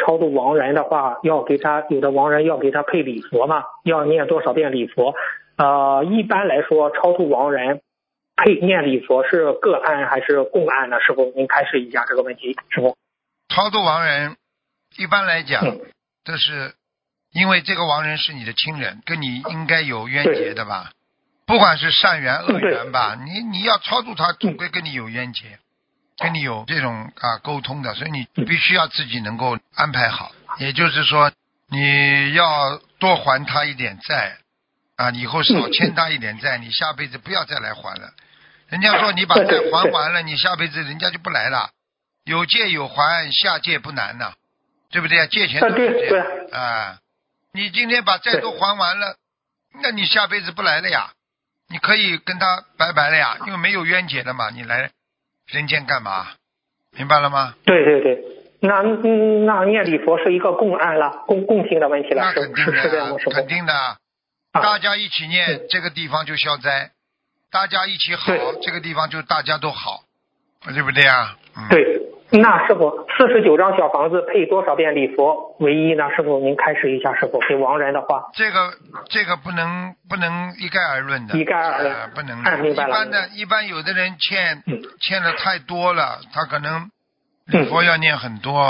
超度亡人的话，要给他有的亡人要给他配礼佛嘛，要念多少遍礼佛？一般来说，超度亡人配念礼佛是个案还是共案呢？师傅，您开示一下这个问题，师傅。 超度亡人，一般来讲，这是因为这个亡人是你的亲人，跟你应该有冤结的吧？不管是善缘恶缘吧，你要超度他，总归跟你有冤结，跟你有这种沟通的，所以你必须要自己能够安排好。也就是说，你要多还他一点债以后少欠他一点债，你下辈子不要再来还了。人家说你把债还完了，你下辈子人家就不来了。有借有还，下借不难呐，对不对？借钱都是这样你今天把债都还完了，那你下辈子不来了呀？你可以跟他拜拜了呀，因为没有冤结了嘛，你来人间干嘛？明白了吗？ 对，那念礼佛是一个共案了，共性的问题了， 那肯定的， 是这样吗？ 肯定的，大家一起念，这个地方就消灾，大家一起好，这个地方就大家都好，对不对啊？ 对。那师傅，49张小房子配多少遍礼佛为一呢？师傅您开示一下，师傅给亡人的话。 这个不能一概而论的， 一概而论不能。 明白了。 一般有的人欠的太多了，他可能礼佛要念很多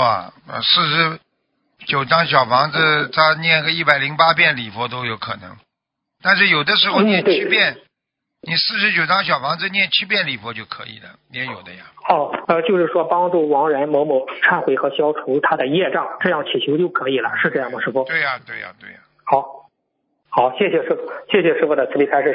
49张小房子，他念个108遍礼佛都有可能。但是有的时候念7遍，你49张小房子念7遍礼佛就可以了，也有的呀。 就是说帮助亡人某某忏悔和消除他的业障，这样祈求就可以了，是这样吗，师傅？ 对呀。 好，谢谢师傅的慈悲开示。